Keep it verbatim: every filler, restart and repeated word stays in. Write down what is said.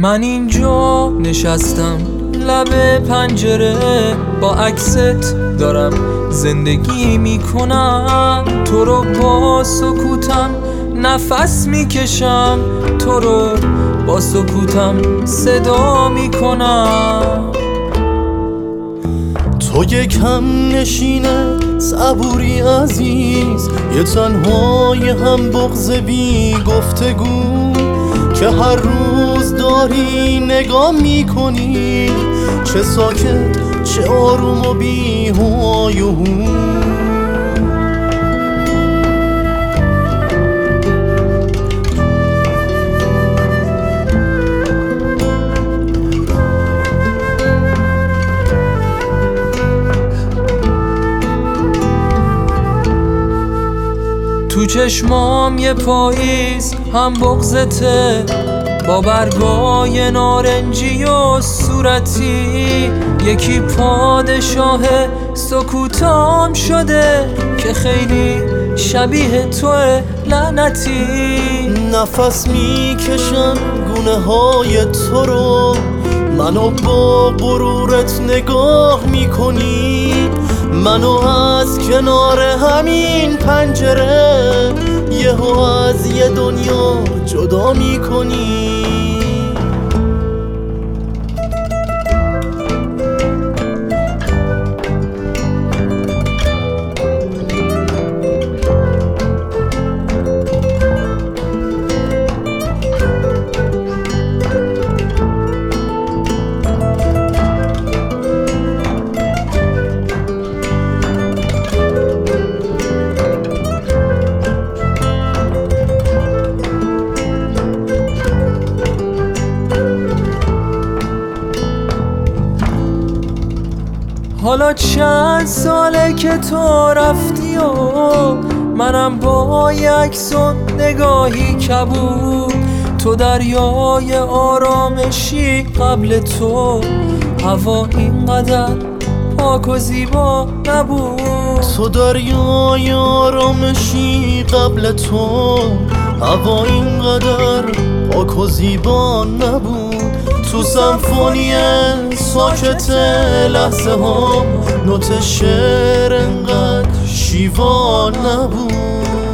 من اینجا نشستم لب پنجره، با عکست دارم زندگی میکنم. تو رو با سکوتم نفس میکشم، تو رو با سکوتم صدا میکنم. تو یک هم نشینه صبوری عزیز، یه تنهای هم بغض بی گفتگو، که هر روز داری نگاه میکنی، چه ساکت چه آروم و بی های و هو. تو چشمام یه پاییز هم بغضته، با برگای نارنجی و صورتی. یکی پادشاه سکوتام شده که خیلی شبیه توه لعنتی. نفس میکشم گونه های تو رو، منو با غرورت نگاه میکنی، منو از کنار همین پنجره یهو از یه دنیا جدا میکنی. حالا چند ساله که تو رفتی و منم با یک عکس و نگاهی کبود. تو دریای آرامشی قبل تو، هوا اینقدر پاک و زیبا نبود. تو دریای آرامشی قبل تو، هوا اینقدر پاک و زیبا نبود. تو سمفونی ساکت لحظه ها نوت شعر انقدر شیوا نبود.